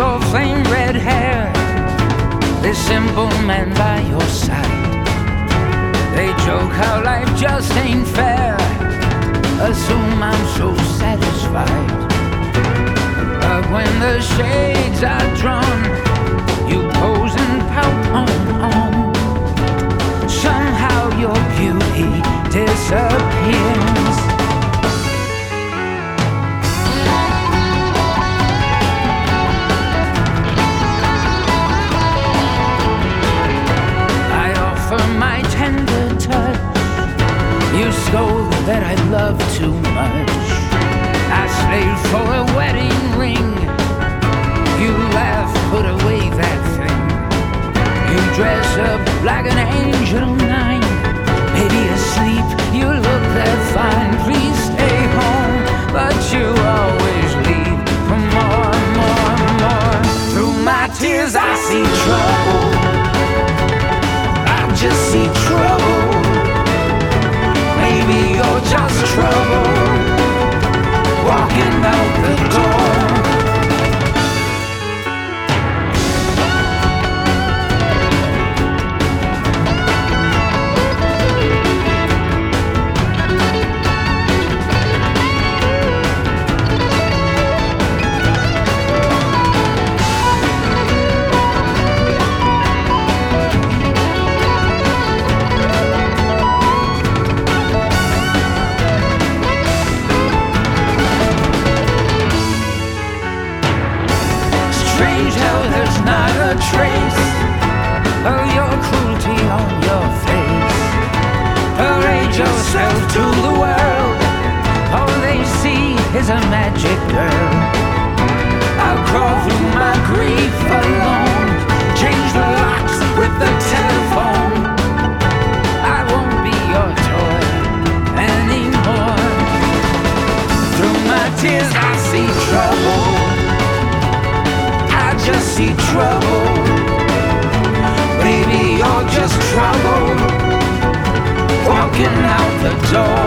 your flame red hair, this simple man by your side. They joke how life just ain't fair, assume I'm so satisfied. But when the shades are drawn, you pose and pout on. Somehow your beauty disappears. I offer my tender touch, you scold that I love too much. I slaved for a wedding ring, you laugh, put away that thing. You dress up like an angel 9, maybe asleep, you look that fine. Please stay home, but you always leave for more, more, more. Through my tears I see trouble, I just see trouble. Maybe you're just trouble, walking out the door. Trace of your cruelty on your face. Parade yourself to the world, all they see is a magic girl. I'll crawl through my grief alone, change the locks with the telephone. I won't be your toy anymore. Through my tears I see trouble, I just see trouble. Baby, you're just trouble, walking out the door.